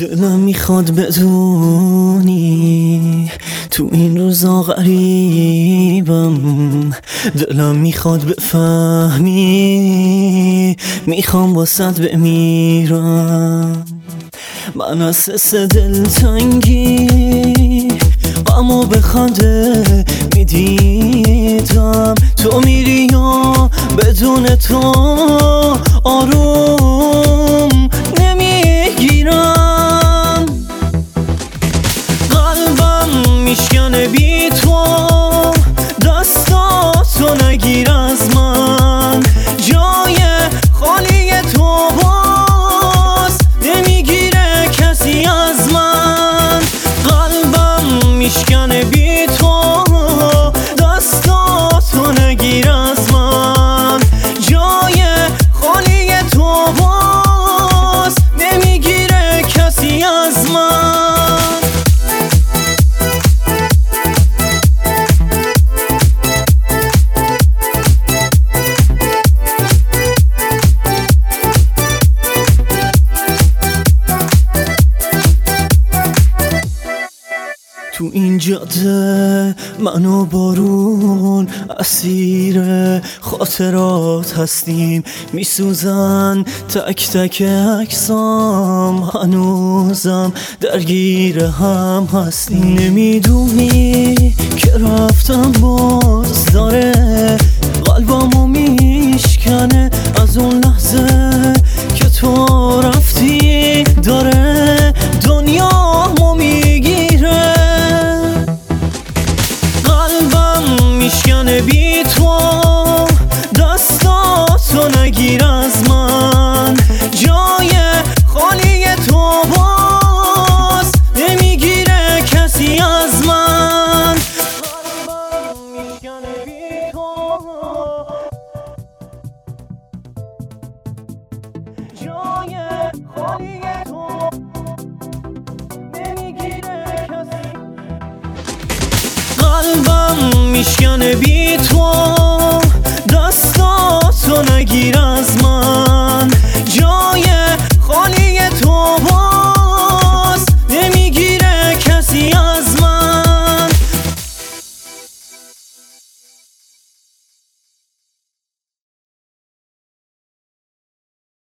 دلم میخواد بدونی تو این روزا غریبم، دلم میخواد بفهمی میخوام واسط بمیرم. من از حس دلتنگی غمو به خنده میدیدم، تو میری یا بدون تو آروم نمیگیرم. قلبم میشکنه بی تو، دستاتو نگیر از من، جای خالی تو باز نمیگیره کسی از من. قلبم میشکنه بی تو، دستاتو نگیر از من، جای خالی تو باز نمیگیره کسی از من. تو این جاده من و بارون اسیر خاطرات هستیم، میسوزن تک تک عکسام، هنوزم درگیر هم هستیم. نمیدونی که رفتم باز داره قلبمو میشکنه، از اون لحظه که تو رفتی داره دنیامو میگیره. میشکنه بی تو، دستاتو نگیر از من، جای خالی تو باز نمیگیره کسی از من. قلبم میشکنه بی تو، جای خالی تو نمیگیره کسی. قلبم میشکنه بی تو، دستاتو نگیر از من،